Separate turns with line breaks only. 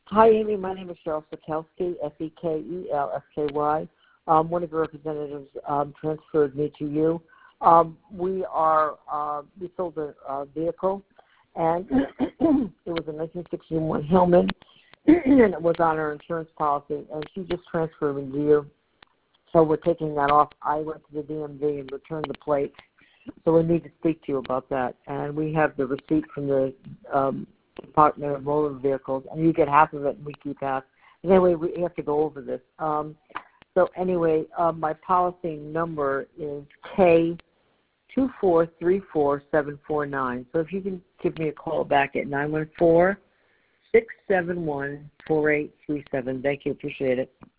Hi, Amy. My name is Cheryl Sekelski, Sekelski. One of your representatives transferred me to you. We sold a vehicle, and it was a 1961 Hillman, and it was on our insurance policy, and she just transferred me to you. So we're taking that off. I went to the DMV and returned the plate. So we need to speak to you about that. And we have the receipt from the Department of Motor Vehicles, and you get half of it and we keep half. Anyway, we have to go over this. My policy number is K2434749. So if you can give me a call back at 914-671-4837. Thank you. Appreciate it.